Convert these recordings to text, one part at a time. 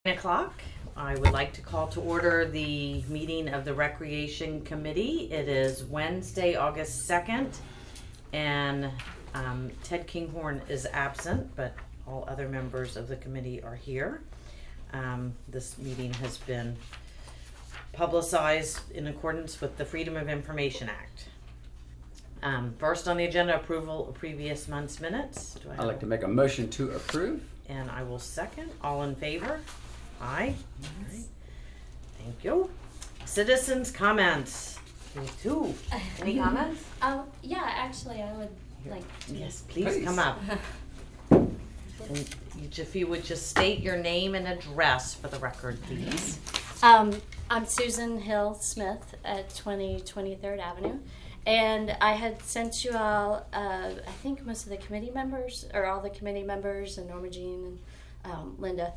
9 o'clock. I would like to call to order the meeting of the Recreation Committee. It is Wednesday, August 2nd, and Ted Kinghorn is absent, but all other members of the committee are here. This meeting has been publicized in accordance with the Freedom of Information Act. First on the agenda, approval of previous month's minutes. I'd like to make a motion to approve. And I will second. All in favor? Aye. Yes. Thank you. Citizens' comments. You too. Any comments? Yeah, actually, I would like to. Yes, please come up. And if you would just state your name and address for the record, please. I'm Susan Hill Smith at 23rd Avenue. And I had sent you all, I think most of the committee members, or all the committee members, and Norma Jean and Linda,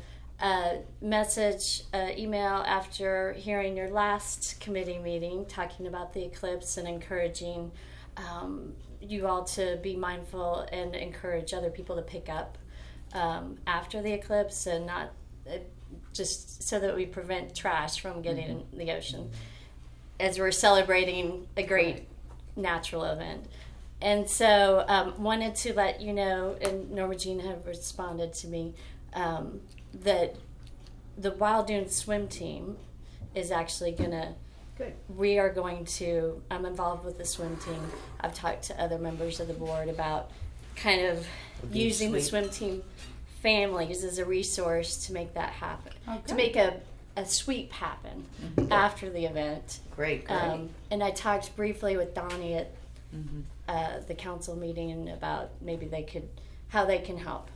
email after hearing your last committee meeting, talking about the eclipse and encouraging you all to be mindful and encourage other people to pick up after the eclipse and not just so that we prevent trash from getting in the ocean as we're celebrating a great natural event. And so wanted to let you know, and Norma Jean had responded to me, that the Wild Dunes swim team is actually we are going to, I'm involved with the swim team. I've talked to other members of the board about kind of using the swim team families as a resource to make that happen, to make a sweep happen after the event. Great. And I talked briefly with Donnie at the council meeting about maybe how they can help.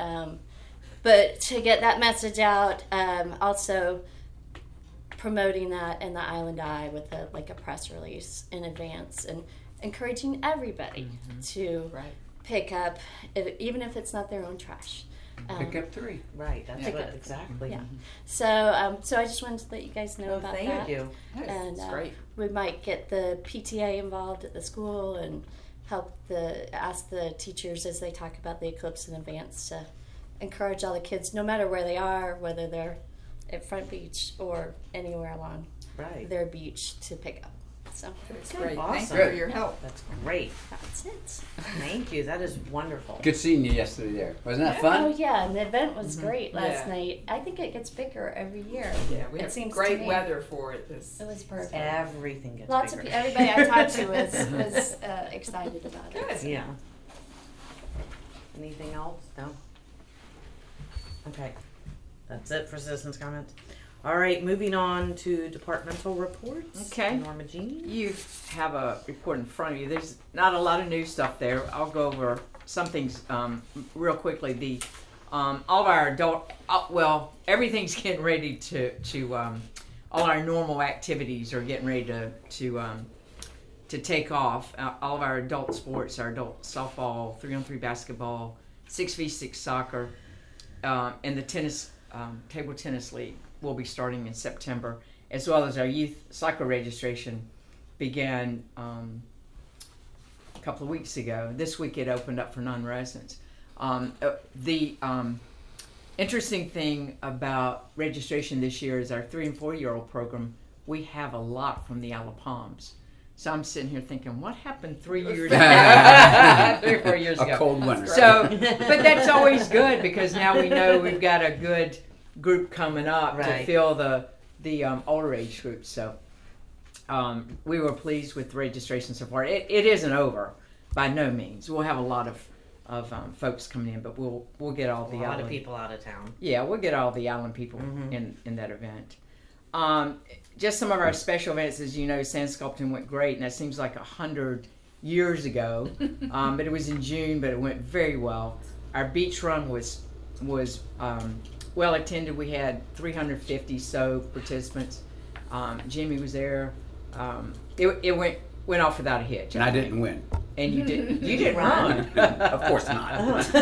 But to get that message out, also promoting that in the Island Eye with a press release in advance and encouraging everybody to pick up, even if it's not their own trash. Pick up 3. Right, that's exactly. Yeah. So I just wanted to let you guys know about that. Thank you. And That's great. we might get the PTA involved at the school and ask the teachers as they talk about the eclipse in advance to encourage all the kids, no matter where they are, whether they're at Front Beach or anywhere along their beach, to pick up. So that's great. Awesome. Thank you for your help. That's great. That's it. Thank you. That is wonderful. Good seeing you yesterday there. Wasn't that fun? Oh yeah, and the event was great last night. I think it gets bigger every year. Yeah, we have great weather for it. It was perfect. Everything gets Lots bigger. of everybody I talked to was excited about it. Good. Yeah. Anything else? No? Okay. That's it for citizens' comments. All right, moving on to departmental reports. Okay. Norma Jean. You have a report in front of you. There's not a lot of new stuff there. I'll go over some things real quickly. All of our adult, everything's getting ready to all our normal activities are getting ready to take off. All of our adult sports, our adult softball, 3-on-3 basketball, 6v6 soccer, and the tennis, table tennis league will be starting in September, as well as our youth soccer registration began a couple of weeks ago. This week it opened up for non-residents. The interesting thing about registration this year is our 3 and 4-year-old program. We have a lot from the Isle of Palms. So I'm sitting here thinking, what happened 3 years ago? 3 or 4 years ago. A cold winter. So, but that's always good because now we know we've got a good group coming up to fill the older age group. So we were pleased with the registration so far. It isn't over by no means. We'll have a lot of folks coming in, but we'll get all the a lot island of people out of town. Yeah, we'll get all the island people in that event. Just some of our special events, as you know, Sand Sculpting went great, and that seems like 100 years ago. But it was in June, but it went very well. Our beach run was well attended. We had 350 participants. Jimmy was there. It went off without a hitch. And I didn't win. And you didn't. You didn't run. Of course not.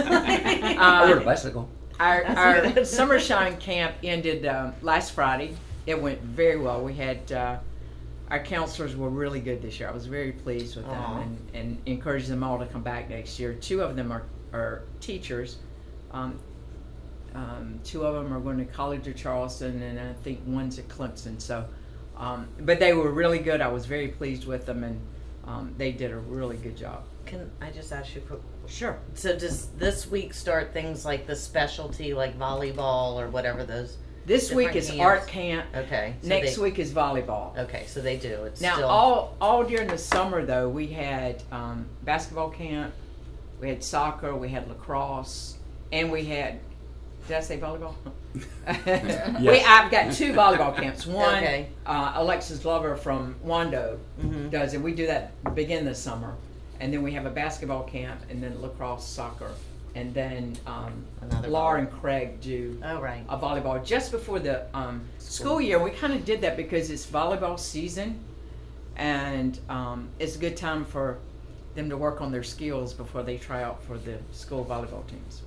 I rode a bicycle. Our Summer Shine Camp ended last Friday. It went very well. We had our counselors were really good this year. I was very pleased with them and encouraged them all to come back next year. 2 of them are teachers. 2 of them are going to College of Charleston, and I think one's at Clemson. So, but they were really good. I was very pleased with them, and they did a really good job. Can I just ask you a quick? Sure. So does this week start things like the specialty, like volleyball or whatever those? This week different is camps? art camp. Okay. So Next week is volleyball. Okay, so they do. It's Now, still all during the summer, though, we had basketball camp, we had soccer, we had lacrosse, and we had, did I say volleyball? I've got 2 volleyball camps. One, Okay. Alexis Glover from Wando Mhm. does, and we do that begin the summer. And then we have a basketball camp, and then lacrosse, soccer, and then Another Laura volleyball. and Craig do Oh right. a volleyball just before the school year. We kind of did that because it's volleyball season, and it's a good time for them to work on their skills before they try out for the school volleyball teams.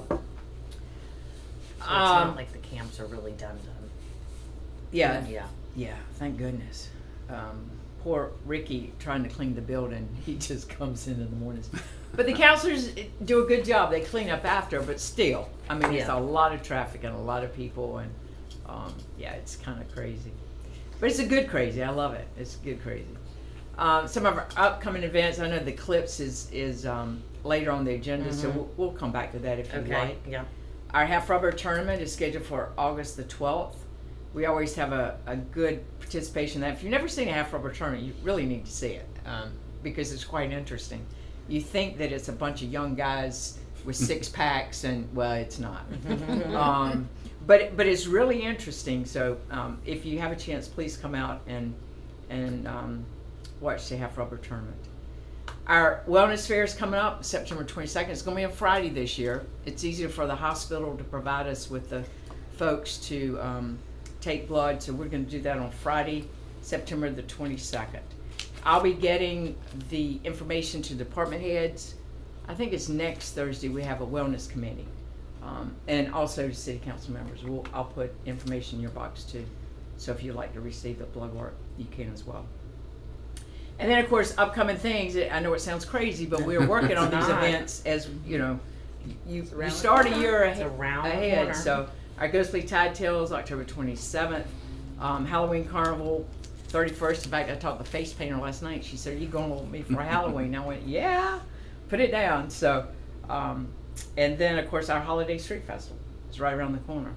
So it's not like the camps are really done. Yeah, Yeah. thank goodness. Poor Ricky trying to clean the building. He just comes in the mornings. But the counselors do a good job. They clean up after, but still, I mean, it's Yeah. a lot of traffic and a lot of people, and yeah, it's kind of crazy. But it's a good crazy. I love it. It's good crazy. Some of our upcoming events, I know the Clips is later on the agenda, so we'll come back to that if you Okay. like. Yeah. Our half rubber tournament is scheduled for August the 12th. We always have a good participation in that. If you've never seen a half rubber tournament, you really need to see it because it's quite interesting. You think that it's a bunch of young guys with 6 packs, and well, it's not. But it's really interesting. So if you have a chance, please come out and watch the half rubber tournament. Our wellness fair is coming up September 22nd. It's going to be on Friday this year. It's easier for the hospital to provide us with the folks to take blood, so we're going to do that on Friday, September the 22nd. I'll be getting the information to department heads. I think it's next Thursday we have a wellness committee, and also to city council members. I'll put information in your box too, so if you'd like to receive the blood work, you can as well. And then, of course, upcoming things. I know it sounds crazy, but we're working on these not. events as, you know, you around start the a year It's around the ahead. corner. So our Ghostly Tide Tales, October 27th. Halloween Carnival, 31st. In fact, I talked to the face painter last night. She said, "Are you going with me for Halloween?" I went, "Yeah, put it down." So, and then, of course, our Holiday Street Festival is right around the corner.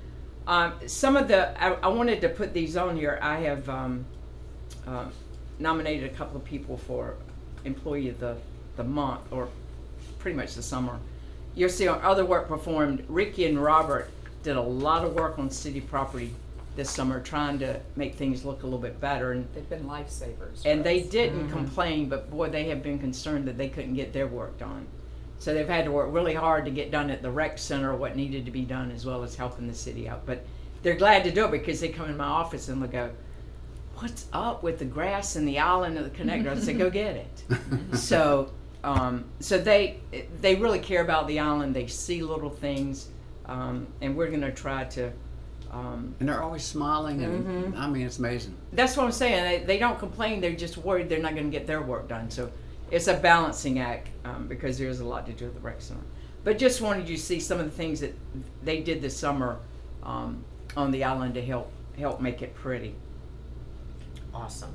Some of the, I wanted to put these on here. I have nominated a couple of people for Employee of the Month, or pretty much the summer. You'll see on other work performed, Ricky and Robert did a lot of work on city property this summer, trying to make things look a little bit better. And They've been lifesavers. and for they us. didn't complain, but boy, they have been concerned that they couldn't get their work done. So they've had to work really hard to get done at the rec center what needed to be done, as well as helping the city out. But they're glad to do it because they come in my office and they'll go, "What's up with the grass and the island of the connector?" I say, "Go get it." So they really care about the island. They see little things, and we're going to try to. And they're always smiling, and I mean, it's amazing. That's what I'm saying. They don't complain. They're just worried they're not going to get their work done. So it's a balancing act because there's a lot to do at the rec center. But just wanted you to see some of the things that they did this summer on the island to help make it pretty. Awesome.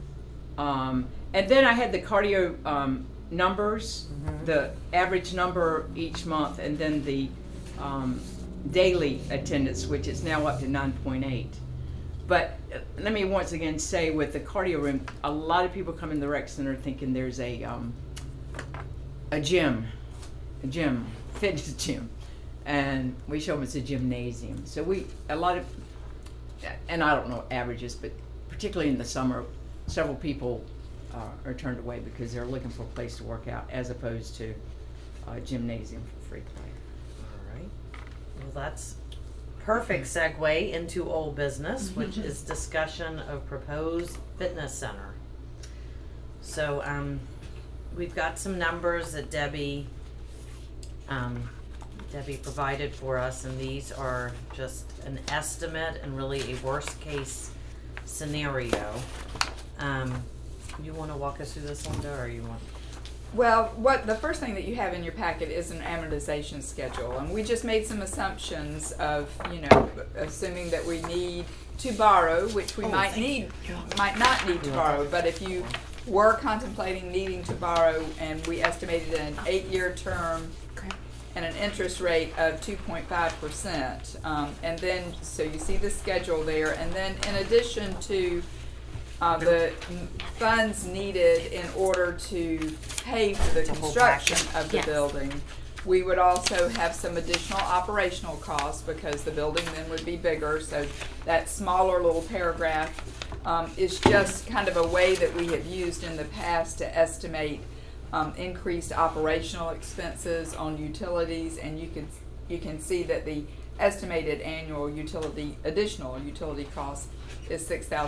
And then I had the cardio numbers, the average number each month, and then the daily attendance, which is now up to 9.8. But let me once again say, with the cardio room, a lot of people come in the rec center thinking there's a gym, fitness gym, and we show them it's a gymnasium. So a lot of, and I don't know averages, but particularly in the summer, several people are turned away because they're looking for a place to work out as opposed to a gymnasium for free play. All right. Well, that's perfect segue into old business, which is discussion of proposed fitness center. So we've got some numbers that Debbie provided for us, and these are just an estimate and really a worst case scenario. You want to walk us through this, Linda, or you want? Well, what the first thing that you have in your packet is an amortization schedule, and we just made some assumptions of, assuming that we need to borrow, which we might not need to borrow, but if you were contemplating needing to borrow, and we estimated an 8-year term and an interest rate of 2.5%, and then so you see the schedule there, and then in addition to the funds needed in order to pay for the construction of the building, we would also have some additional operational costs because the building then would be bigger. So that smaller little paragraph is just kind of a way that we have used in the past to estimate increased operational expenses on utilities, and you can see that the estimated annual additional utility cost is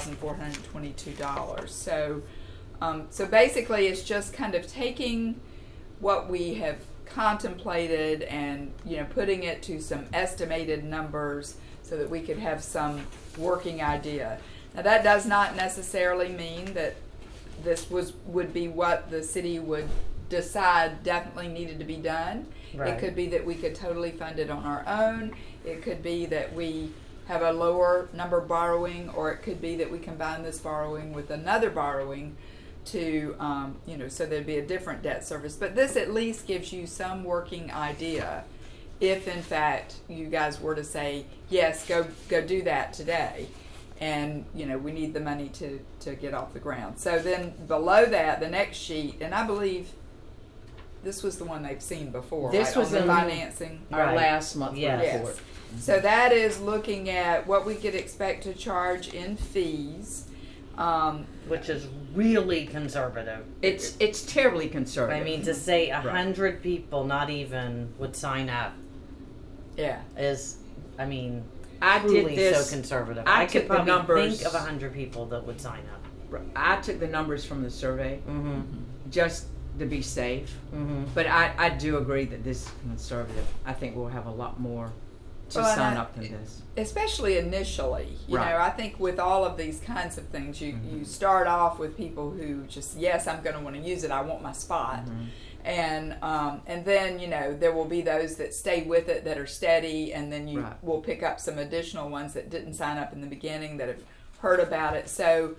$6,422. So basically, it's just kind of taking what we have contemplated and putting it to some estimated numbers so that we could have some working idea. Now, that does not necessarily mean that this would be what the city would decide definitely needed to be done. Right. It could be that we could totally fund it on our own. It could be that we have a lower number of borrowing, or it could be that we combine this borrowing with another borrowing to, so there'd be a different debt service. But this at least gives you some working idea if, in fact, you guys were to say, yes, go do that today. And, we need the money to get off the ground. So then below that, the next sheet, and I believe this was the one they've seen before, this was on the in financing. Our last month report. Yes. So that is looking at what we could expect to charge in fees. Which is really conservative. It's terribly conservative. I mean, to say 100 people, not even, would sign up. Yeah. Is, I mean, I truly did this. So conservative. I could took probably the numbers, think of 100 people that would sign up. I took the numbers from the survey, just to be safe. But I do agree that this is conservative. I think we'll have a lot more to sign up than this. Especially initially. You know, I think with all of these kinds of things, you start off with people who just, yes, I'm going to want to use it. I want my spot. And then, there will be those that stay with it that are steady, and then you will pick up some additional ones that didn't sign up in the beginning that have heard about it. So,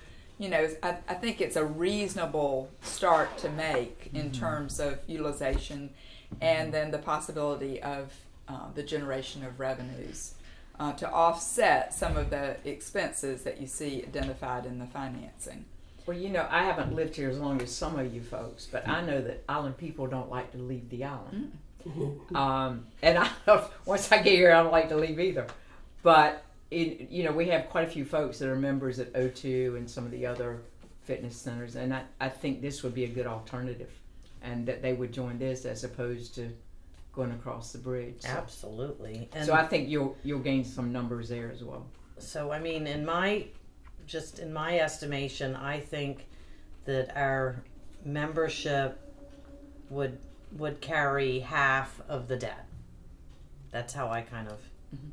I think it's a reasonable start to make in terms of utilization, and then the possibility of the generation of revenues to offset some of the expenses that you see identified in the financing. Well, I haven't lived here as long as some of you folks, but I know that island people don't like to leave the island. And once I get here, I don't like to leave either. But, we have quite a few folks that are members at O2 and some of the other fitness centers, and I think this would be a good alternative, and that they would join this as opposed to going across the bridge. So. Absolutely. And so I think you'll gain some numbers there as well. So, I mean, in my estimation, I think that our membership would carry half of the debt. That's how I kind of,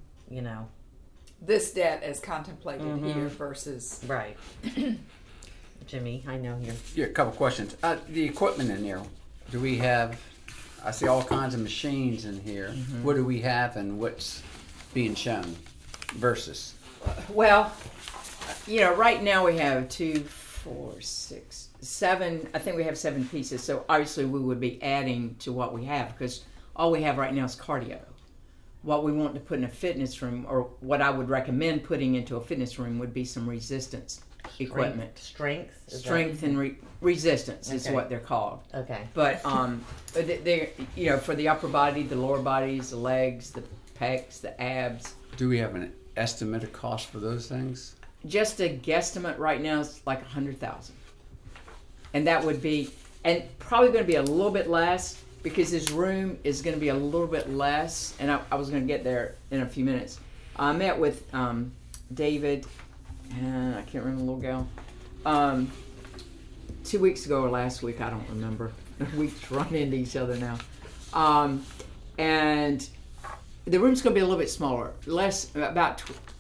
This debt as contemplated here versus... Right. Jimmy, I know you. Yeah, a couple questions. The equipment in there, do we have... I see all kinds of machines in here. What do we have and what's being shown versus? Well, right now we have 2, 4, 6, 7. I think we have 7 pieces. So obviously we would be adding to what we have because all we have right now is cardio. What we want to put in a fitness room, or what I would recommend putting into a fitness room, would be some resistance equipment. Strength and resistance is what they're called. Okay. But they're for the upper body, the lower bodies, the legs, the pecs, the abs. Do we have an estimated cost for those things? Just a guesstimate right now is like $100,000, and that would be, and probably going to be a little bit less because this room is going to be a little bit less. And I was going to get there in a few minutes. I met with David, and I can't remember the little gal, 2 weeks ago or last week, I don't remember. Weeks run into each other now, and the room's going to be a little bit smaller, about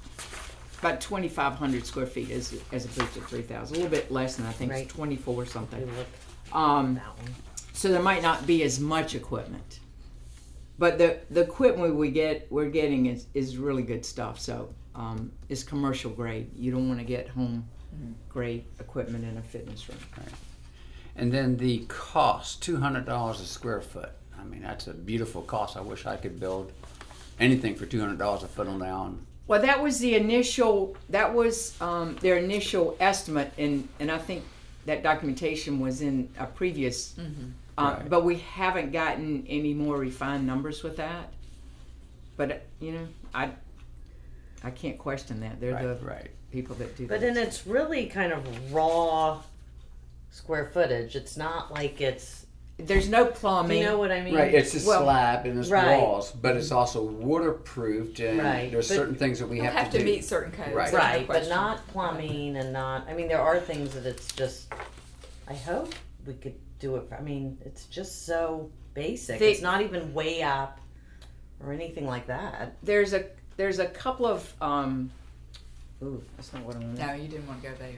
2,500 square feet as opposed to 3,000. A little bit less than I think it's 24 something. so there might not be as much equipment. But the equipment we're getting is really good stuff. So it's commercial grade. You don't want to get home grade equipment in a fitness room. Right. And then the cost, $200 a square foot. I mean, that's a beautiful cost. I wish I could build anything for $200 a foot on down. Well, that was the initial. That was their initial estimate, and I think that documentation was in a previous. Right. But we haven't gotten any more refined numbers with that. But I can't question that. They're the people that do that. But then it's really kind of raw square footage. It's not like it's. There's no plumbing. You know what I mean? Right, it's a slab and it's right. walls, but it's also waterproofed, and Right, there's but- certain things that we have to do. meet certain codes. Right. there's no Right, but question. not plumbing and not. I mean, there are things that it's just. I hope we could do it. I mean, it's just so basic. It's not even way up or anything like that. There's a couple of. Ooh, that's not what I want. No, you didn't want to go there.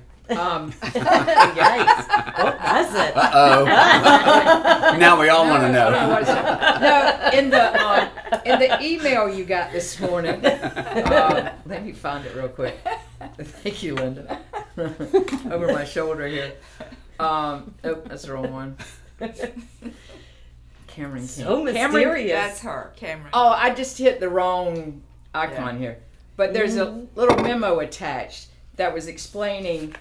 Yikes! What was it? Uh-oh. Now we all want to know. No, in the email you got this morning. Let me find it real quick. Thank you, Linda. Over my shoulder here. Oh, that's the wrong one. Cameron. So Cameron. mysterious. That's her, Cameron. Oh, I just hit the wrong icon here. But there's a little memo attached that was explaining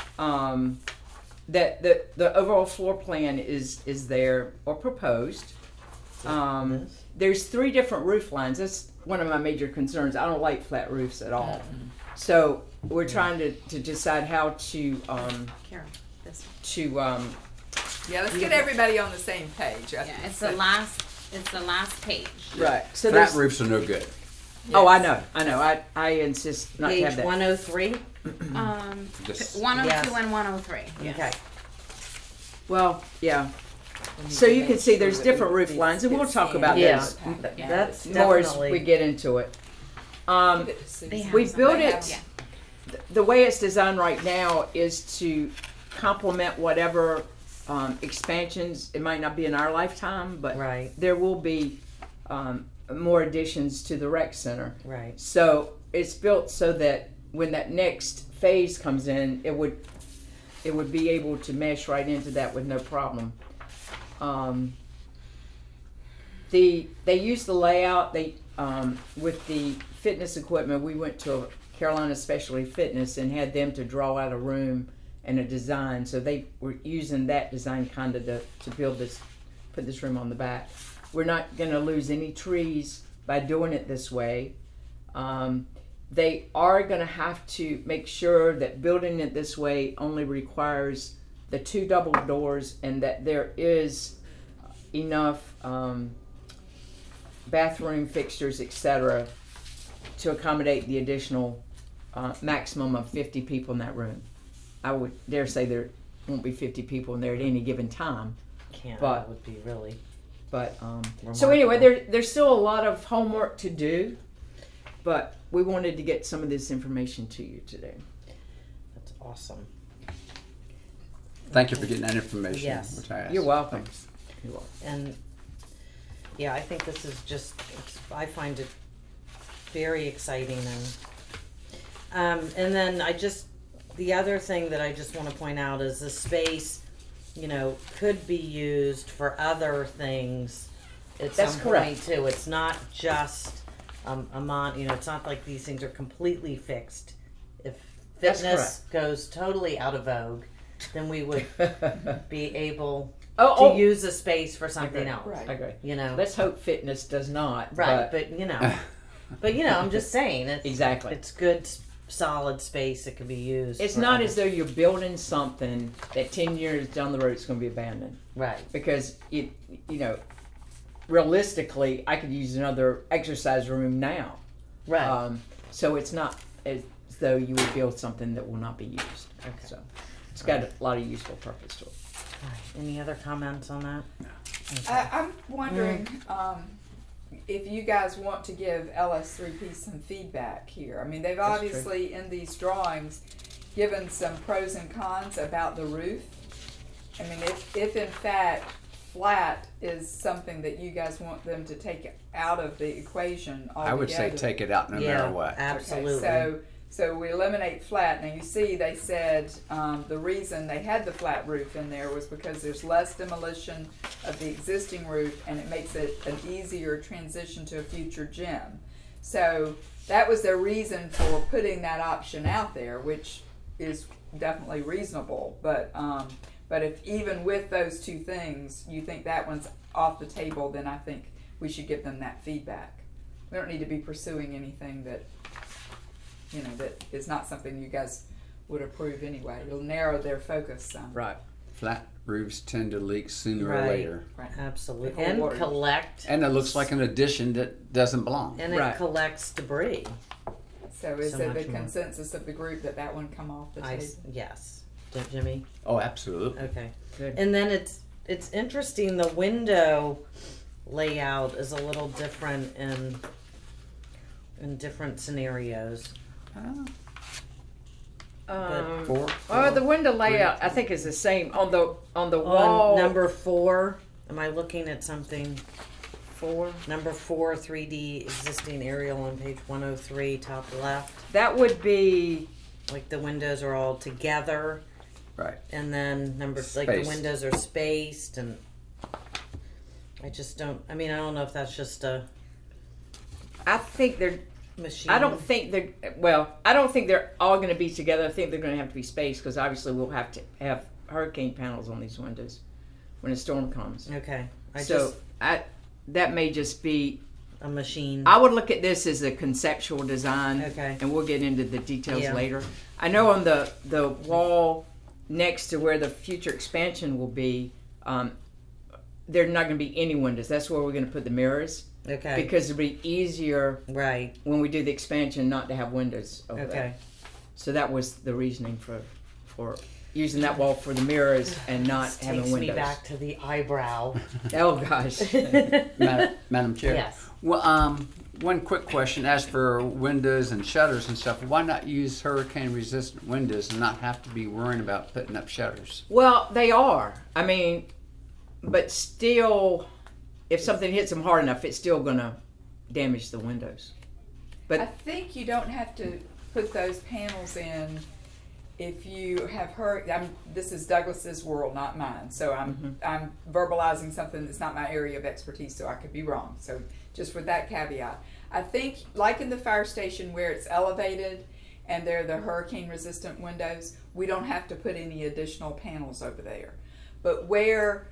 that the overall floor plan is there or proposed. There's 3 different roof lines. That's one of my major concerns. I don't like flat roofs at all. So we're trying to decide how to Carol, this one. Yeah, let's get everybody on the same page. Yeah, it's the last page. right. So Flat there's roofs are no good. Oh, I know. I insist not to Page have that. 103. Just- 102 Yes. and 103. Yes. Okay. Well, yeah. So you can see there's different roof lines, and we'll talk about Yeah, this that's more as definitely. we get into it. They have We some. built They it. have- The way it's designed right now is to complement whatever expansions. It might not be in our lifetime, but Right. there will be more additions to the rec center. Right. So it's built so that when that next phase comes in, it would be able to mesh right into that with no problem. They use the layout. They with the fitness equipment. We went to Carolina Specialty Fitness and had them to draw out a room and a design. So they were using that design kind of to build this, put this room on the back. We're not going to lose any trees by doing it this way. They are going to have to make sure that building it this way only requires the 2 double doors and that there is enough bathroom fixtures, etc., to accommodate the additional maximum of 50 people in that room. I would dare say there won't be 50 people in there at any given time. Can't. But- That would be really. But so anyway, Remarkable. there's still a lot of homework to do, but we wanted to get some of this information to you today. That's awesome. Thank you for getting that information. Yes. Which I asked. You're welcome. Thanks. You're welcome. And yeah, I think this is just. I find it very exciting, and then the other thing that I just want to point out is the space. Could be used for other things at That's some correct. point too. It's not just it's not like these things are completely fixed. If That's fitness goes totally out of vogue, then we would be able Oh, to use a space for something Okay. else. Right. Okay. Let's hope fitness does not. Right, But but I'm just saying it's Exactly. It's good, solid space that can be used. it's for not other- as though you're building something that 10 years down the road it's going to be abandoned. right. Because realistically, I could use another exercise room now. Right. So it's not as though you would build something that will not be used. Okay. So it's got a lot of useful purpose to it. All right. Any other comments on that? I'm wondering if you guys want to give LS3P some feedback here. I mean, they've That's obviously in these drawings given some pros and cons about the roof. I mean, if in fact flat is something that you guys want them to take out of the equation altogether. I would say take it out no matter what. Absolutely. Okay, so we eliminate flat. Now you see they said the reason they had the flat roof in there was because there's less demolition of the existing roof and it makes it an easier transition to a future gym. So that was their reason for putting that option out there, which is definitely reasonable. But if even with those two things you think that one's off the table, then I think we should give them that feedback. We don't need to be pursuing anything that, you know, that is not something you guys would approve anyway. It'll narrow their focus some. Right. Flat roofs tend to leak sooner or Right. later. Right. Absolutely. Hold And water. collect. And it looks like an addition that doesn't belong. And it Right. collects debris. So is So it the much more. consensus of the group that that one come off the table? Yes. Jimmy? Oh, absolutely. Okay. Good. And then it's interesting, the window layout is a little different in different scenarios. Four. The window layout I think is the same on the On wall. number 4, am I looking at something? 4. Number 4, 3D existing aerial on page 103, top left. That would be Like the windows are all together, Right. and then like the Spaced. windows are spaced, and I just don't. I mean, I don't know if that's just a I think they're machine. I don't think they're all going to be together. I think they're going to have to be spaced because obviously we'll have to have hurricane panels on these windows when a storm comes. Okay, That may just be. a machine. I would look at this as a conceptual design, Okay. and we'll get into the details Yeah. later. I know on the wall next to where the future expansion will be, there are not going to be any windows. That's where we're going to put the mirrors Okay. because it'll be easier Right. when we do the expansion not to have windows over Okay. there. So that was the reasoning for using that wall for the mirrors and not This having takes windows. me back to the eyebrow. Oh gosh. Madam Chair. Yes. Well, one quick question. As for windows and shutters and stuff, why not use hurricane-resistant windows and not have to be worrying about putting up shutters? Well, they are. I mean, but still, if something hits them hard enough, it's still going to damage the windows. I think you don't have to put those panels in if you have heard. This is Douglas's world, not mine. So I'm verbalizing something that's not my area of expertise, so I could be wrong. So just with that caveat, I think like in the fire station where it's elevated and they're the hurricane resistant windows, we don't have to put any additional panels over there. But where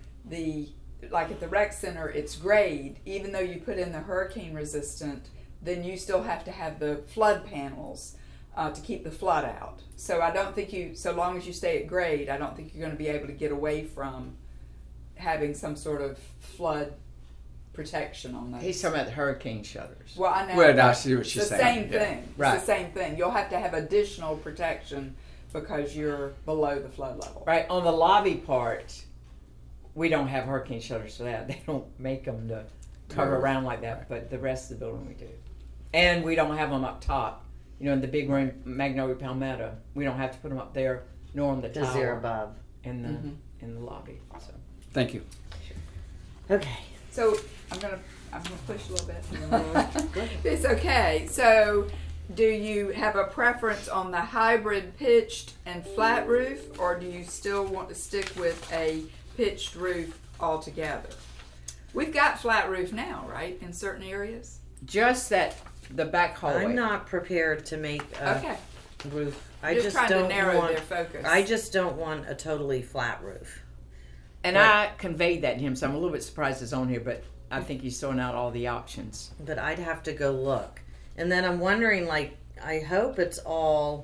like at the rec center, it's grade, even though you put in the hurricane resistant, then you still have to have the flood panels to keep the flood out. So I don't think so long as you stay at grade, I don't think you're going to be able to get away from having some sort of flood protection on those. He's talking about the hurricane shutters. Well, I know. Well, I see what it's you're the saying. same Yeah. thing. Right. It's the same thing. You'll have to have additional protection because you're below the flood level. Right, on the lobby part, we don't have hurricane shutters for that. They don't make them to cover around like that, but the rest of the building we do. And we don't have them up top. You know, in the big room, Magnolia Palmetto, we don't have to put them up there, nor on the Does they're tower above. in the lobby. So. Thank you. Okay. So I'm gonna push a little bit. It's okay. So, do you have a preference on the hybrid pitched and flat roof, or do you still want to stick with a pitched roof altogether? We've got flat roof now, right, in certain areas. Just the back hallway. I'm not prepared to make a Okay. roof. I'm I just just trying to don't narrow want. their focus. I just don't want a totally flat roof. And But- I conveyed that to him, so I'm a little bit surprised it's on here, but I think he's throwing out all the options. But I'd have to go look. And then I'm wondering, like, I hope it's all,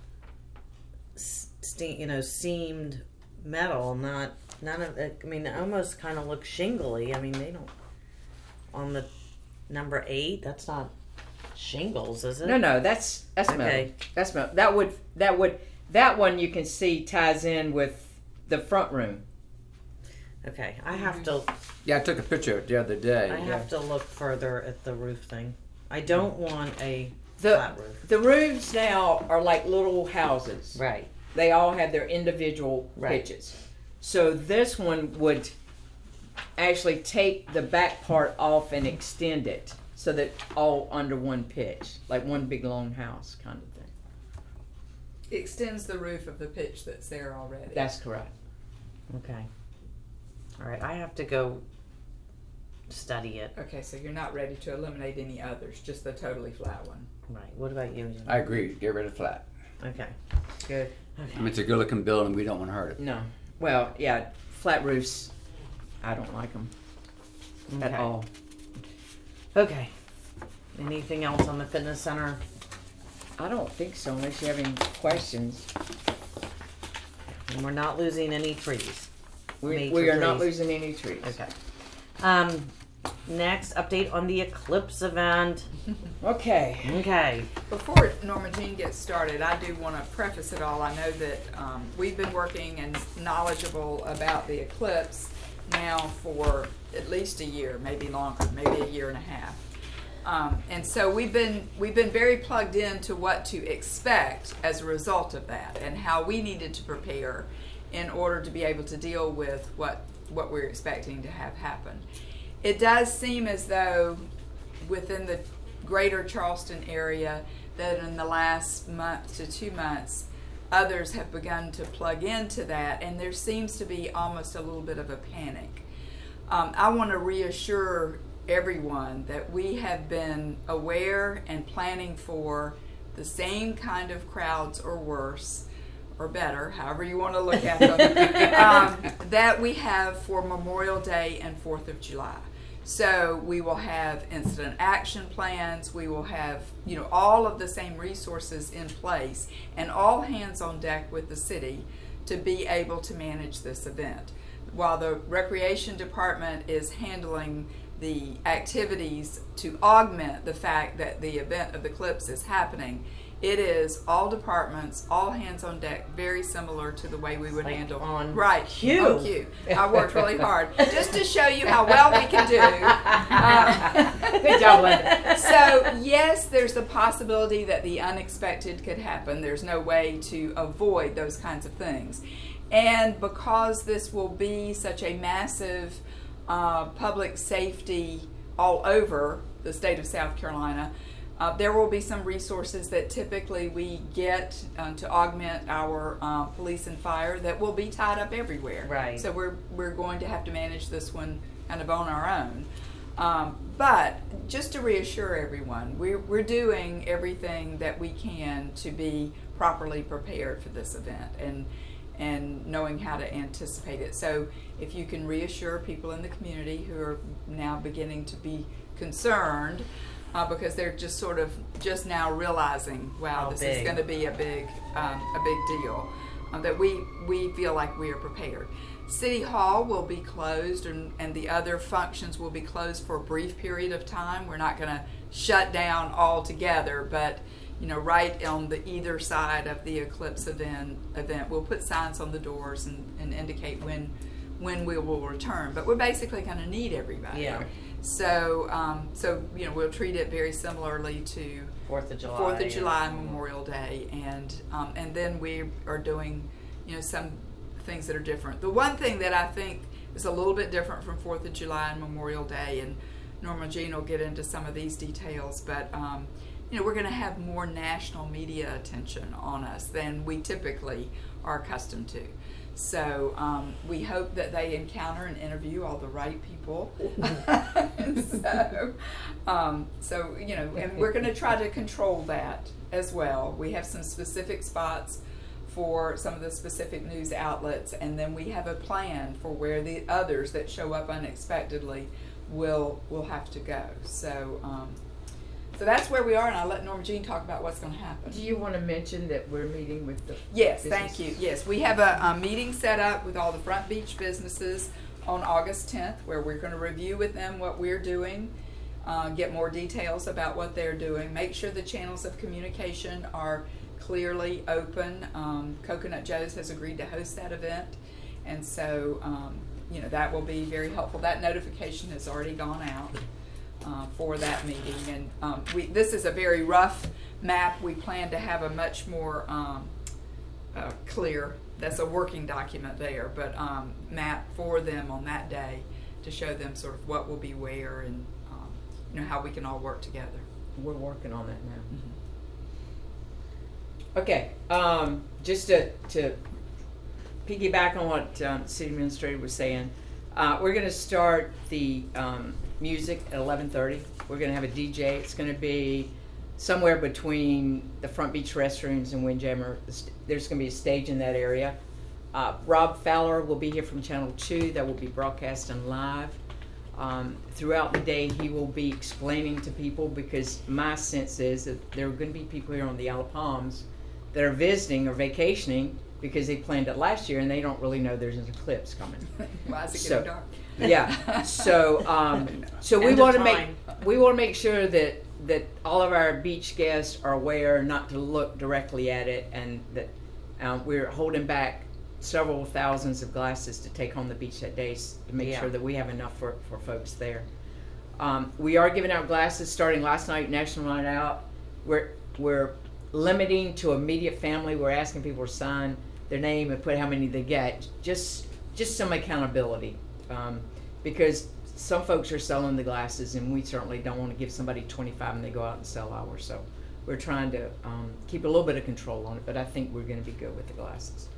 seamed metal, not none of it. I mean, it almost kind of looks shingly. I mean, they don't. On the number 8, that's not shingles, is it? No, that's metal. Okay. That's metal. That one you can see ties in with the front room. Okay, I have to. Yeah, I took a picture of it the other day. I have to look further at the roof thing. I don't want a The flat roof. the roofs now are like little houses. Right. They all have their individual Right. pitches. So this one would actually take the back part off and extend it so that all under one pitch, like one big long house kind of thing. Extends the roof of the pitch that's there already. That's correct. Okay. All right, I have to go study it. Okay, so you're not ready to eliminate any others, just the totally flat one. Right. What about you, Jim? I agree. Get rid of flat. Okay. Good. I mean, it's a good looking building. We don't want to hurt it. No. Well, yeah, flat roofs, I don't like them at Okay. all. Okay. Anything else on the fitness center? I don't think so, unless you have any questions. And we're not losing any trees. We Major are not trees. losing any trees. Okay. Next, update on the Eclipse event. Okay. Okay. Before Norma Jean gets started, I do want to preface it all. I know that we've been working and knowledgeable about the eclipse now for at least a year, maybe longer, maybe a year and a half. And so we've been very plugged into what to expect as a result of that, and how we needed to prepare in order to be able to deal with what we're expecting to have happen. It does seem as though within the greater Charleston area that in the last month to 2 months, others have begun to plug into that, and there seems to be almost a little bit of a panic. I want to reassure everyone that we have been aware and planning for the same kind of crowds or worse, or better, however you want to look at them, that we have for Memorial Day and 4th of July. So we will have incident action plans, we will have, all of the same resources in place, and all hands on deck with the city to be able to manage this event. While the Recreation Department is handling the activities to augment the fact that the event of the Eclipse is happening, it is all departments, all hands on deck, very similar to the way we would Like handle on right cue. On cue. I worked really hard just to show you how well we can do. Good job, Linda. So yes, there's the possibility that the unexpected could happen. There's no way to avoid those kinds of things, and because this will be such a massive public safety all over the state of South Carolina, there will be some resources that typically we get to augment our police and fire that will be tied up everywhere. Right. So we're going to have to manage this one kind of on our own. But just to reassure everyone, we're doing everything that we can to be properly prepared for this event and knowing how to anticipate it. So if you can reassure people in the community who are now beginning to be concerned, because they're just sort of just now realizing, wow, How this big. is going to be a big deal, that we feel like we are prepared. City Hall will be closed, and the other functions will be closed for a brief period of time. We're not going to shut down altogether, but right on the either side of the Eclipse event, we'll put signs on the doors and indicate when we will return. But we're basically going to need everybody. Yeah. So we'll treat it very similarly to 4th of July. 4th of July and Memorial Day, and then we are doing some things that are different. The one thing that I think is a little bit different from 4th of July and Memorial Day, and Norma Jean will get into some of these details, but we're going to have more national media attention on us than we typically are accustomed to. So we hope that they encounter and interview all the right people. And we're going to try to control that as well. We have some specific spots for some of the specific news outlets, and then we have a plan for where the others that show up unexpectedly will have to go. So that's where we are, and I'll let Norma Jean talk about what's going to happen. Do you want to mention that we're meeting with the Yes, businesses? thank you. Yes, we have a meeting set up with all the Front Beach businesses on August 10th, where we're going to review with them what we're doing, get more details about what they're doing, make sure the channels of communication are clearly open. Coconut Joe's has agreed to host that event, and so that will be very helpful. That notification has already gone out for that meeting, and this is a very rough map. We plan to have a much more clear, that's a working document there, but map for them on that day to show them sort of what will be where and how we can all work together. We're working on that now. Mm-hmm. Okay, just to piggyback on what City Administrator was saying, we're going to start the music at 11:30. We're going to have a DJ. It's going to be somewhere between the Front Beach restrooms and Windjammer. There's going to be a stage in that area. Rob Fowler will be here from Channel 2. That will be broadcasting live. Throughout the day, he will be explaining to people, because my sense is that there are going to be people here on the Isle of Palms that are visiting or vacationing because they planned it last year and they don't really know there's an eclipse coming. Why is it getting dark? Yeah. So we End want of to make sure that all of our beach guests are aware not to look directly at it, and that we're holding back several thousands of glasses to take on the beach that day to make sure that we have enough for folks there. We are giving out glasses starting last night, National Night Out. We're limiting to immediate family. We're asking people to sign their name and put how many they get. Just some accountability, because some folks are selling the glasses, and we certainly don't want to give somebody 25 and they go out and sell ours. So we're trying to keep a little bit of control on it, but I think we're going to be good with the glasses.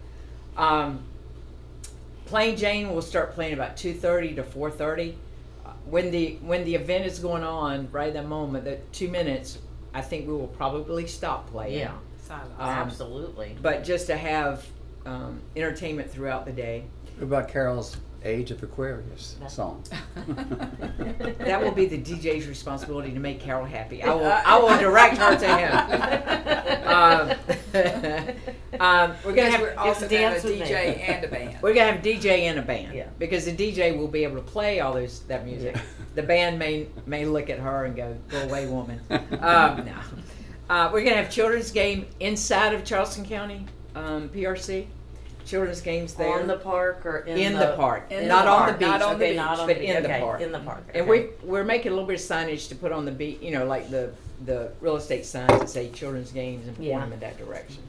Plain Jane will start playing about 2:30 to 4:30. When the event is going on, right at that moment, that 2 minutes, I think we will probably stop playing. Yeah, absolutely. But just to have entertainment throughout the day. What about Carol's Age of Aquarius song? That will be the DJ's responsibility to make Carol happy. I will direct her to him. We're gonna have also dance a with DJ me. and a band. We're gonna have a DJ and a band. Yeah. Because the DJ will be able to play all that music. Yeah. The band may look at her and go away, woman." No. We're gonna have children's game inside of Charleston County PRC. Children's games there. On the park or in the park, in not the on park, the beach, not on the okay, beach, not on but the in okay, the park. in the park. And okay. we're making a little bit of signage to put on the beach, like the real estate signs that say children's games and point them in that direction.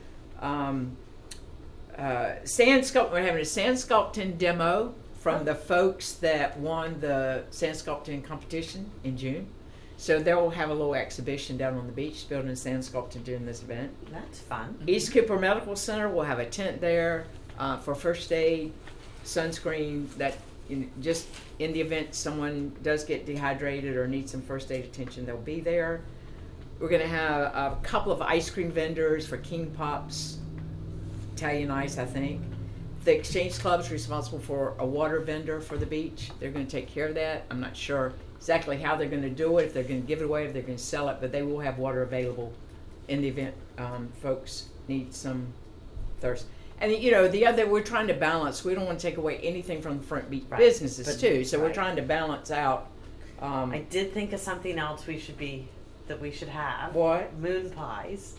We're having a sand sculpting demo from the folks that won the sand sculpting competition in June. So they'll have a little exhibition down on the beach building sand sculpting during this event. That's fun. East Cooper Medical Center will have a tent there for first aid, sunscreen, that just in the event someone does get dehydrated or needs some first aid attention, they'll be there. We're going to have a couple of ice cream vendors for King Pops, Italian Ice, I think. The Exchange Club's responsible for a water vendor for the beach. They're going to take care of that. I'm not sure exactly how they're going to do it, if they're going to give it away, if they're going to sell it, but they will have water available in the event folks need some thirst. And the other, we're trying to balance. We don't want to take away anything from the Front Beach businesses too. So we're trying to balance out. I did think of something else we should have. What? Moon pies.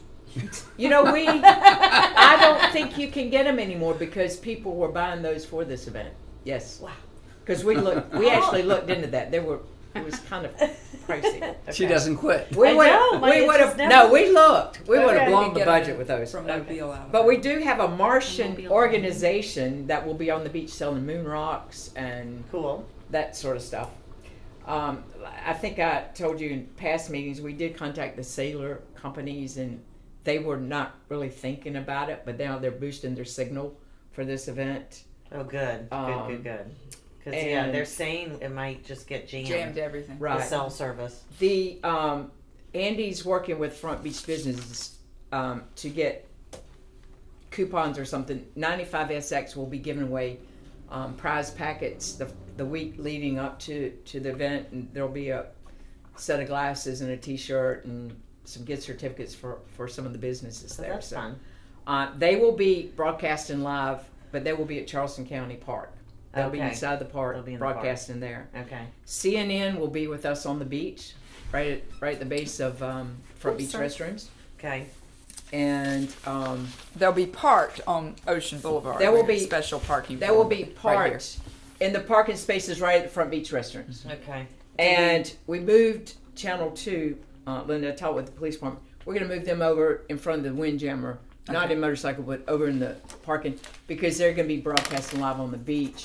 I don't think you can get them anymore because people were buying those for this event. Yes. Wow. Because we actually looked into that. It was kind of pricey. Okay. She doesn't quit. We would have. We looked. We would have Okay. blown the budget with those. From Mobile out. But we do have a Martian organization that will be on the beach selling moon rocks and Cool. that sort of stuff. I think I told you in past meetings we did contact the sailor companies and they were not really thinking about it, but now they're boosting their signal for this event. Oh, good. Good. Because they're saying it might just get jammed. Everything. Right. The cell service. The Andy's working with Front Beach Businesses to get coupons or something. 95SX will be giving away prize packets the week leading up to the event, and there'll be a set of glasses and a T-shirt and some gift certificates for some of the businesses there. That's fun. They will be broadcasting live, but they will be at Charleston County Park. They'll be inside the park, broadcasting there. Okay. CNN will be with us on the beach, right at the base of Front Beach Restrooms. Okay. And they'll be parked on Ocean Boulevard. There will We have be special parking. they will be right here. parked in the parking spaces right at the Front Beach Restrooms. Okay. And we moved Channel 2, Linda, I talked with the police department. We're going to move them over in front of the Windjammer, not in motorcycle, but over in the parking, because they're going to be broadcasting live on the beach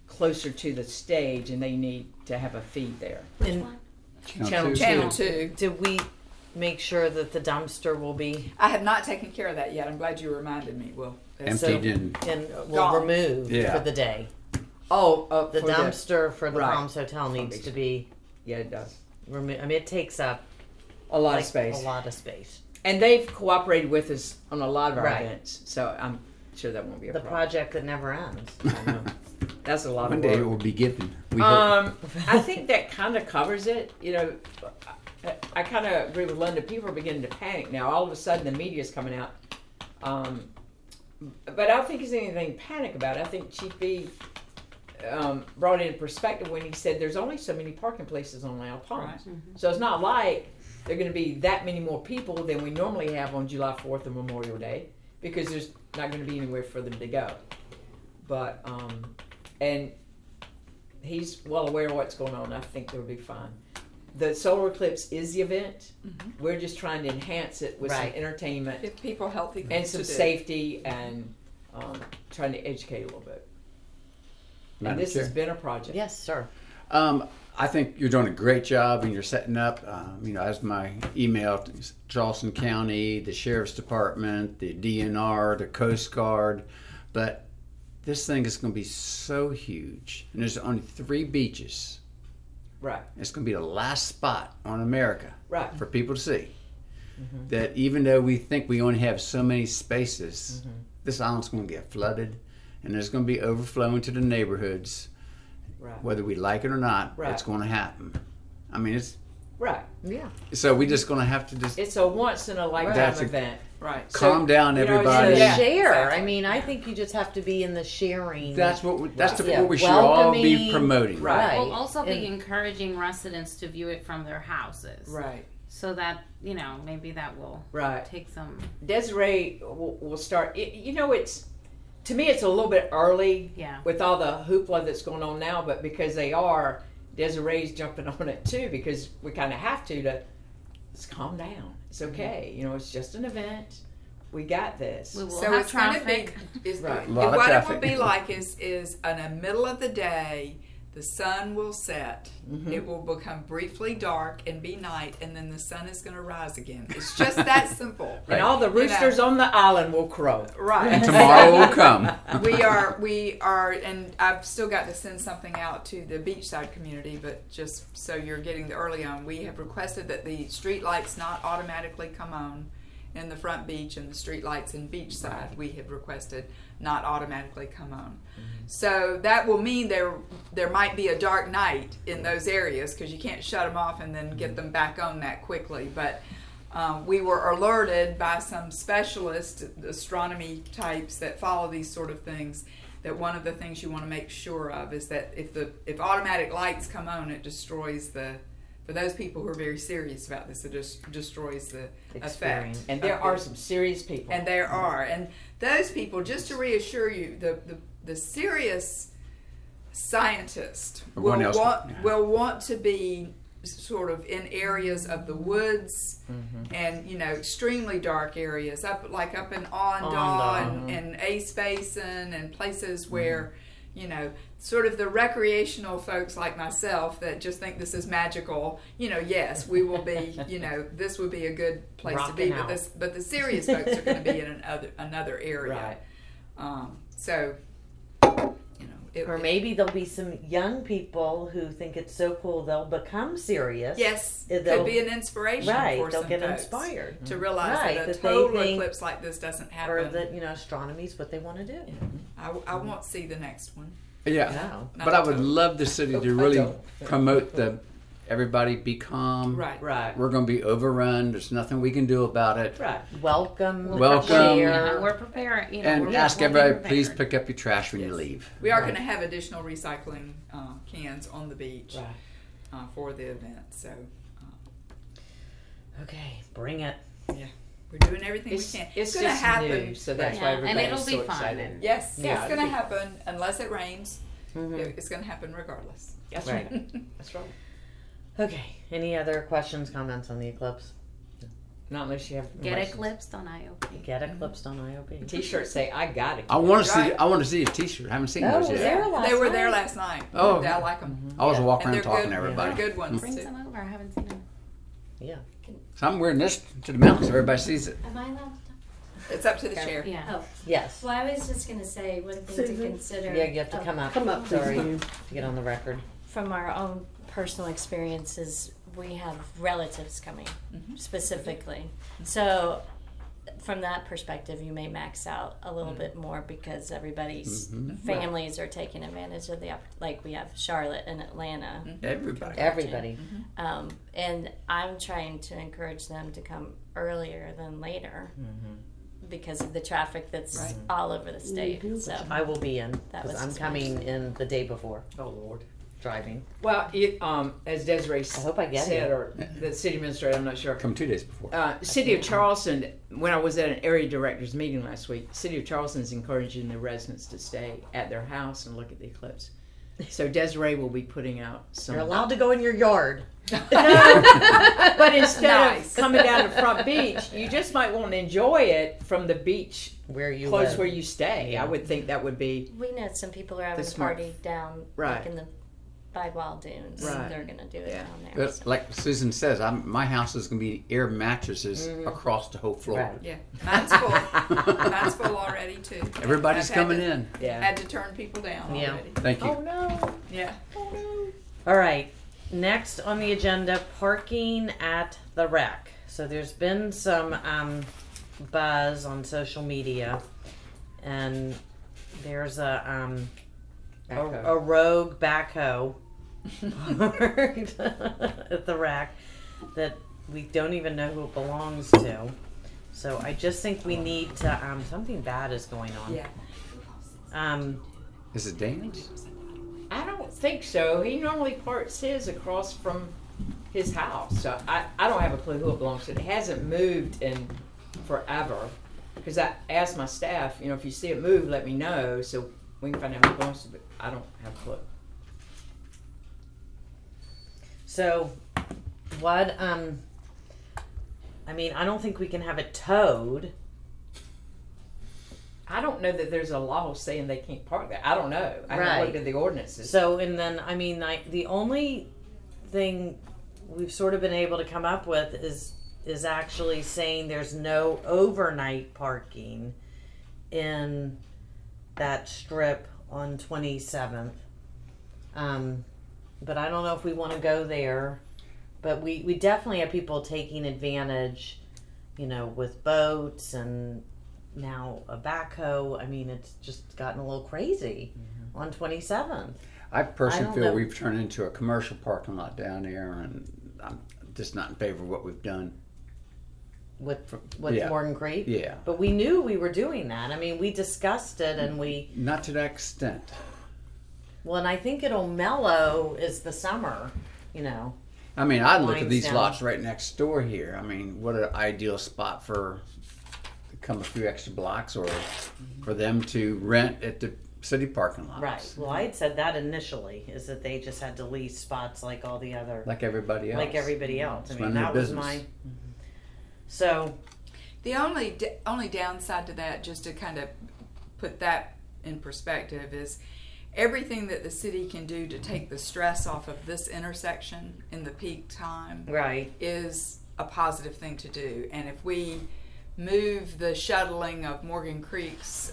closer to the stage, and they need to have a feed there. And Channel Channel 2. did we make sure that the dumpster will be I have not taken care of that yet. I'm glad you reminded me. Well, that's- Emptied and will Gone. removed Yeah. for the day? For The dumpster for the right. Palms Hotel needs to be yeah, it does removed. I mean, it takes up a lot like, of space, a lot of space. and they've cooperated with us on a lot of our Right. events, so I'm sure that won't be a The problem. project that never ends. I know. That's a lot one of day work. it will be given. We hope. I think that kind of covers it. You know, I kind of agree with Linda. People are beginning to panic now. All of a sudden, the media's coming out. But I don't think there's anything to panic about. I think Chief B brought it in perspective when he said there's only so many parking places on Isle Palms. Right. So it's not like there are going to be that many more people than we normally have on July 4th and Memorial Day, because there's not going to be anywhere for them to go. But, and he's well aware of what's going on. I think they'll be fine. The solar eclipse is the event. Mhm. We're just trying to enhance it with Right. some entertainment give people healthy and things some to do. safety, and trying to educate a little bit. Madam And this Chair. has been a project. Yes, sir. I think you're doing a great job and you're setting up, as my email, to Charleston County, the Sheriff's Department, the DNR, the Coast Guard. But this thing is going to be so huge. And there's only 3 beaches. Right. It's going to be the last spot on America Right. for people to see. That even though we think we only have so many spaces, this island's going to get flooded. And there's going to be overflow into the neighborhoods. Right. Whether we like it or not, Right. it's going to happen. I mean, it's Right. Yeah. so we're just going to have to just It's a once in a lifetime That's a- event. Right. calm down, you know, everybody. Yeah, Share. exactly. I mean, I think you just have to be in the sharing. That's what Yeah, what we should all be welcoming. promoting. Right. We'll also be And- encouraging residents to view it from their houses. Right. So that, maybe that will Right. take some, Desiree will start. It's to me, it's a little bit early yeah. with all the hoopla that's going on now, but because Desiree's jumping on it too, because we kind of have to just calm down. It's okay. It's just an event. We got this. We will So have it's going to traffic. be, Right. A lot of what it traffic. will be like is in the middle of the day, the sun will set. Mhm. It will become briefly dark and be night, and then the sun is going to rise again. It's just that simple. And all the roosters on the island will crow. Right. And tomorrow will come. we are, and I've still got to send something out to the beachside community, but just so you're getting the early on, we have requested that the street lights not automatically come on in the front beach, and the street lights in beachside we have requested not automatically come on. So that will mean there might be a dark night in those areas, because you can't shut them off and then get them back on that quickly. But we were alerted by some specialist astronomy types that follow these sort of things, that one of the things you want to make sure of is that if automatic lights come on, it destroys for those people who are very serious about this, it just destroys the effect. And there are some serious people. And there are. And those people, just to reassure you, the serious scientist will Everyone else- will want to be sort of in areas of the woods and extremely dark areas, up in Ondon and Ace Basin and places where sort of the recreational folks like myself that just think this is magical, yes, we will be, this would be a good place to be, Rocking out. but the serious folks are going to be in another area. Right. So, Or maybe there'll be some young people who think it's so cool they'll become serious. yes, They'll- could be an inspiration Right. for They'll some get folks inspired. to realize Right, that a that they total think- eclipse like this doesn't happen. Or that, astronomy's what they want to do. I won't see the next one. Yeah. No. But I would love the city to really don't. promote everybody be calm. Right. Right. We're going to be overrun. There's nothing we can do about it. Right. Welcome. Welcome. Share. We're prepared. And we'll ask be everybody, prepared. please pick up your trash when you Yes. leave. We are Right. going to have additional recycling cans on the beach Right. for the event. So Okay, bring it. we're doing everything It's, we can. it's going to just happen. new, so that's Yeah, why and everybody's it'll be so fun. excited. Yes, Yeah, it's going it'll to be- happen unless it rains. Mhm. It's going to happen regardless. That's Right. right. That's right. Okay. Any other questions, comments on the eclipse? Not unless you have Get license. eclipsed on IOP. Get eclipsed on IOP. T-shirts say "I got it." I want to see. Right. I want to see a T-shirt. I haven't seen Oh, those was yet. there? They were there night? last night. Oh. I like them. I was walking And around they're talking good. to everybody. They're good ones Bring too. some over. I haven't seen them. Yeah. So I'm wearing this to the mountains so everybody sees it. Am I allowed to? It's up to the chair. Yeah. Oh, Yes. well, I was just going to say one thing to consider. Yeah, you have to come up. Come up, please. Sorry, to get on the record. From our own personal experiences, we have relatives coming specifically. So, from that perspective, you may max out a little bit more because everybody's families are taking advantage of the like we have Charlotte and Atlanta. Everybody. Everybody. And I'm trying to encourage them to come earlier than later because of the traffic that's Right. all over the state. So I will be in That because was I'm his coming in the day before Oh Lord. driving. Well, as Desiree I hope I get said, it. or the city administrator, I'm not sure. Come 2 days before. City of Charleston, when I was at an area directors meeting last week, City of Charleston is encouraging the residents to stay at their house and look at the eclipse. So Desiree will be putting out some. You're allowed to go in your yard. But instead Nice. of coming down to Front Beach, you just might want to enjoy it from the beach Where you close live. where you stay. I would think that would be we know some people are having a smart- party down Right. like in the by Wild Dunes. Right. They're going to do it Yeah. down there. But like Susan says, my house is going to be air mattresses across the whole floor. Right. Yeah, mine's full. Mine's full already too. Everybody's I've had coming to- in. yeah. Had to turn people down Yeah. already. Thank you. Oh no. Yeah. All right. Next on the agenda, parking at the rec. So there's been some buzz on social media, and there's a rogue backhoe parked at the rec that we don't even know who it belongs to. So I just think we need to. Something bad is going on. Yeah. Is it damaged? I don't think so. He normally parks his across from his house. So I don't have a clue who it belongs to. It hasn't moved in forever. Because I asked my staff, if you see it move, let me know so we can find out who it belongs to. But I don't have a clue. So, what? I mean, I don't think we can have it towed. I don't know that there's a law saying they can't park there. I don't know. I haven't Right. looked at the ordinances. So, and then, I mean, the only thing we've sort of been able to come up with is actually saying there's no overnight parking in that strip on 27th. But I don't know if we want to go there. But we definitely have people taking advantage, with boats and now a backhoe. I mean, it's just gotten a little crazy on 27th. I I personally don't feel know. we've turned into a commercial parking lot down there, and I'm just not in favor of what we've done. With Yeah. Morgan Creek. Yeah. But we knew we were doing that. I mean, we discussed it and we, Not to that extent. well, and I think it'll mellow as the summer, I mean, I look at Lines these down. lots right next door here. I mean, what an ideal spot for come a few extra blocks or for them to rent at the city parking lots. Right. Well, I had said that initially, is that they just had to lease spots like all the other, Like everybody else. like everybody else. I Just mean, run their that was business. my. So, The only downside to that, just to kind of put that in perspective, is everything that the city can do to take the stress off of this intersection in the peak time right. is a positive thing to do. And if we move the shuttling of Morgan Creek's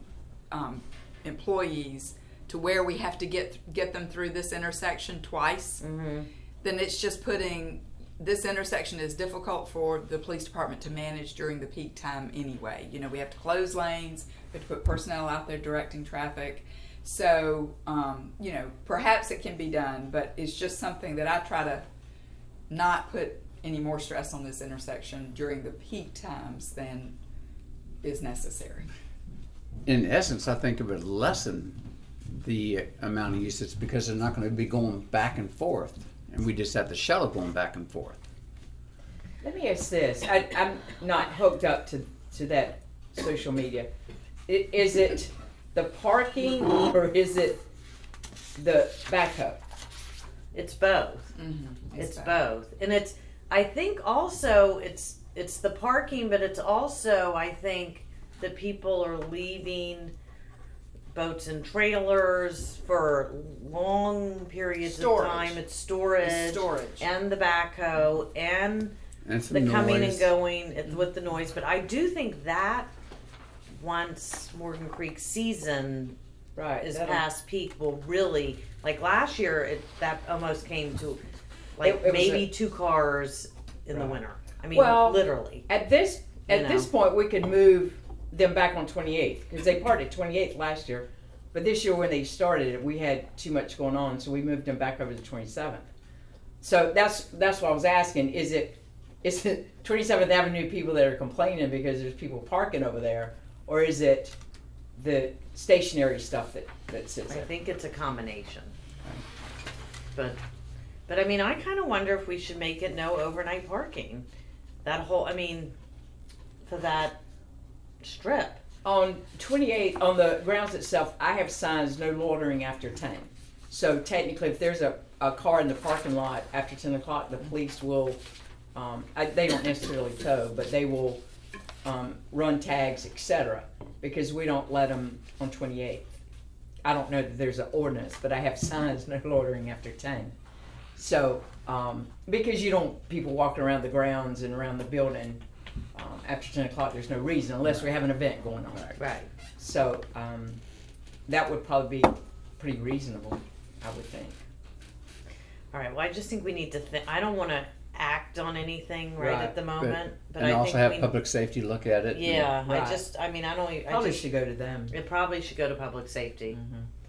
employees to where we have to get them through this intersection twice, then it's just putting this intersection is difficult for the police department to manage during the peak time anyway. We have to close lanes, we have to put personnel out there directing traffic. So, perhaps it can be done, but it's just something that I try to not put any more stress on this intersection during the peak times than is necessary. In essence, I think it would lessen the amount of usage because they're not going to be going back and forth. And we just have the shuttle going back and forth. Let me ask this. I'm not hooked up to that social media. Is it the parking or is it the backhoe? It's both. Mm-hmm. It's both. And I think also it's it's the parking, but it's also, I think, that people are leaving boats and trailers for long periods Storage. of time. It's storage, and the backhoe, and And some the noise. coming and going with the noise. But I do think that once Morgan Creek season Right. is that'll- past peak, will really, like last year, that almost came to like It was maybe a- 2 cars in the Right. winter. I mean, Well, literally. At this You know. point, we could move them back on 28th because they parted at 28th last year. But this year, when they started it, we had too much going on, so we moved them back over to 27th. So that's what I was asking: is it 27th Avenue people that are complaining because there's people parking over there, or is it the stationary stuff that sits I there? think it's a combination. But I mean, I kind of wonder if we should make it no overnight parking. That whole, I mean, for that strip. On 28th, on the grounds itself, I have signs no loitering after 10. So technically, if there's a car in the parking lot after 10 o'clock, the police will, they don't necessarily tow, but they will run tags, etc. Because we don't let them on 28th. I don't know that there's an ordinance, but I have signs no loitering after 10. So, because you don't, people walking around the grounds and around the building after 10 o'clock, there's no reason, unless we have an event going on. Right. So, that would probably be pretty reasonable, I would think. All right. Well, I just think we need to think. I don't want to act on anything right Right. at the moment, but and I also think have we. public safety look at it. Yeah. Right. I mean, I don't. I Probably just. should go to them. It probably should go to public safety.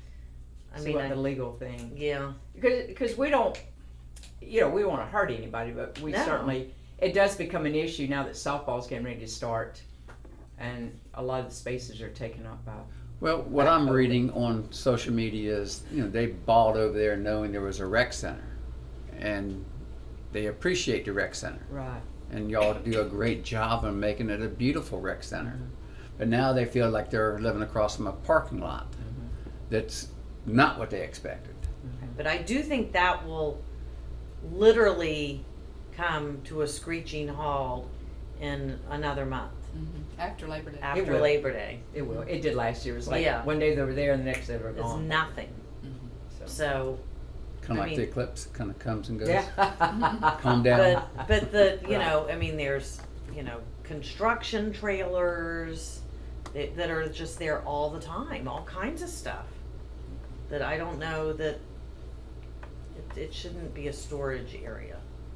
I See mean, what the legal thing. yeah. Because we don't, we don't want to hurt anybody, but we No. certainly, it does become an issue now that softball's getting ready to start, and a lot of the spaces are taken up by. Well, what I'm reading on social media is, they balled over there knowing there was a rec center, and they appreciate the rec center, Right. and y'all do a great job of making it a beautiful rec center. But now they feel like they're living across from a parking lot that's not what they expected. But I do think that will literally come to a screeching halt in another month After Labor Day. after will. Labor Day. It will. It did last year. It was like Yeah. one day they were there and the next day they were It's gone. nothing. So, Kind I of like mean- the eclipse, kind of comes and goes. Yeah. Calm down. but the Right. I mean, there's construction trailers that are just there all the time, all kinds of stuff that I don't know that it shouldn't be a storage area.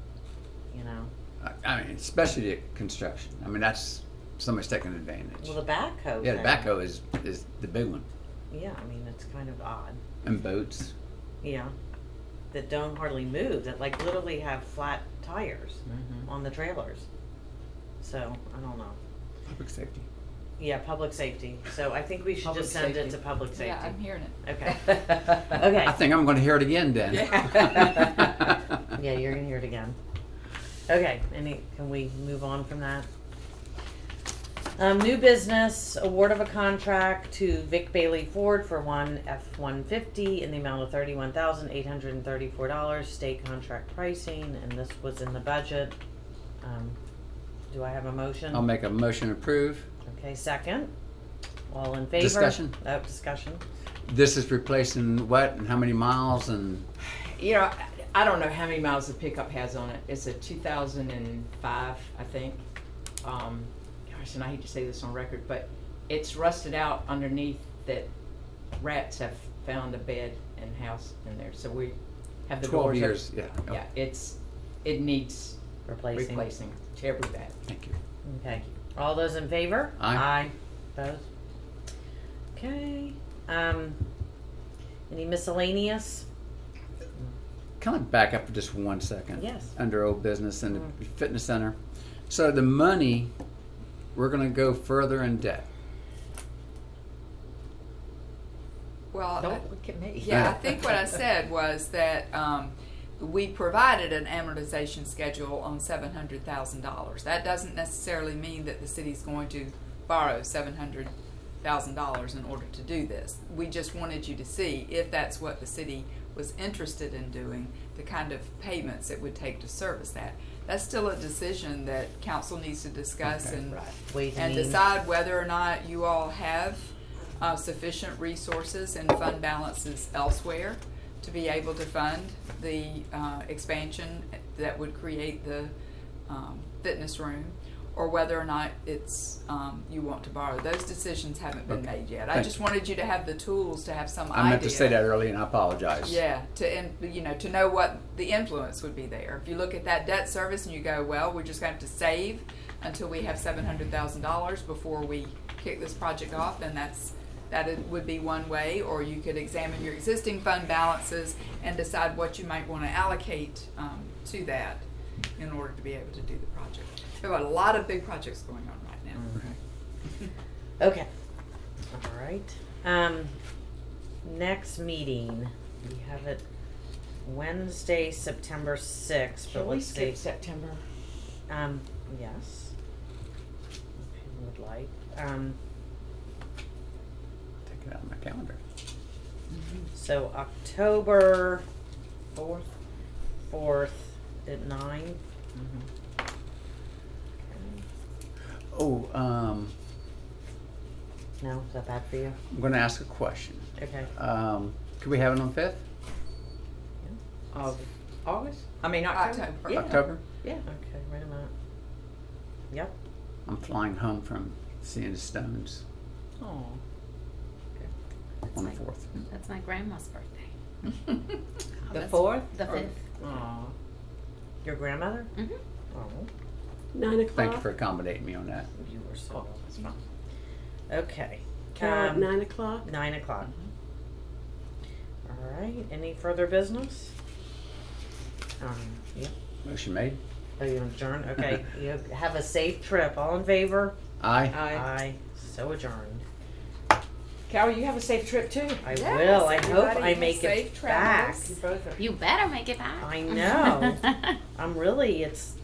I mean, especially the construction. I mean, that's somebody's taking advantage. Well, the backhoe. Yeah, the thing. backhoe is the big one, Yeah, I mean it's kind of odd. and boats. Yeah, that don't hardly move. That like literally have flat tires on the trailers. So I don't know. Public safety. Yeah, public safety. So I think we should Public just send it safety. to public safety. Yeah, I'm hearing it. Okay. Okay. I think I'm going to hear it again then. Yeah, you're gonna hear it again. Okay. Can we move on from that? New business, award of a contract to Vic Bailey Ford for one F-150 in the amount of $31,834, state contract pricing, and this was in the budget. Do I have a motion? I'll make a motion to approve. Okay, second. All in favor? Discussion. Discussion. This is replacing what and how many miles and I don't know how many miles the pickup has on it. It's a 2005, I think. Gosh, and I hate to say this on record, but it's rusted out underneath that rats have found a bed and house in there. So we have the 12 doors. years. Yeah, it needs Replacing. replacing. Terribly bad. Thank you. Okay. All those in favor? Aye. Opposed? Okay. Any miscellaneous? Kind of back up for just 1 second. Yes. Under old business and the fitness center. So the money, we're going to go further in debt. Well, Don't look at me. yeah, I think what I said was that we provided an amortization schedule on $700,000. That doesn't necessarily mean that the city's going to borrow $700,000 in order to do this. We just wanted you to see if that's what the city was interested in doing, the kind of payments it would take to service that. that's still a decision that council needs to discuss Okay. and Ways and means. decide whether or not you all have sufficient resources and fund balances elsewhere to be able to fund the expansion that would create the fitness room, or whether or not it's you want to borrow. Those decisions haven't been Okay. made yet. I Thank just wanted you to have the tools to have some I idea. meant to say that earlier, and I apologize. Yeah, to know what the influence would be there. If you look at that debt service and you go, well, we're just going to have to save until we have $700,000 before we kick this project off, then would be one way. Or you could examine your existing fund balances and decide what you might want to allocate to that in order to be able to do the project. We've got a lot of big projects going on right now. Okay. All right. Next meeting, we have it Wednesday, September 6th. Shall but we let's skip see. September? Yes. If you would like. Take it out of my calendar. So October 4th at 9. Oh, No, is that bad for you? I'm going to ask a question. Okay. Could we have it on 5th? Of August? I mean, October. October. Yeah. October? Yeah. Okay, wait a minute. Yep. I'm flying home from seeing the Stones Oh. on the 4th. That's my grandma's birthday. The 4th? The 5th. Oh. Your grandmother? Mm-hmm. Oh, 9 o'clock. Thank you for accommodating me on that. you were so. That's fine. Okay. Carol at 9 o'clock. 9 o'clock. All right. Any further business? Yeah. Motion made. Oh, you adjourn? Okay. You have a safe trip. All in favor? Aye. Aye. So adjourned. Carol, you have a safe trip too. I Yes, will. I hope everybody I have make safe it back. travels. You both are. You better make it back. I know. I'm really, it's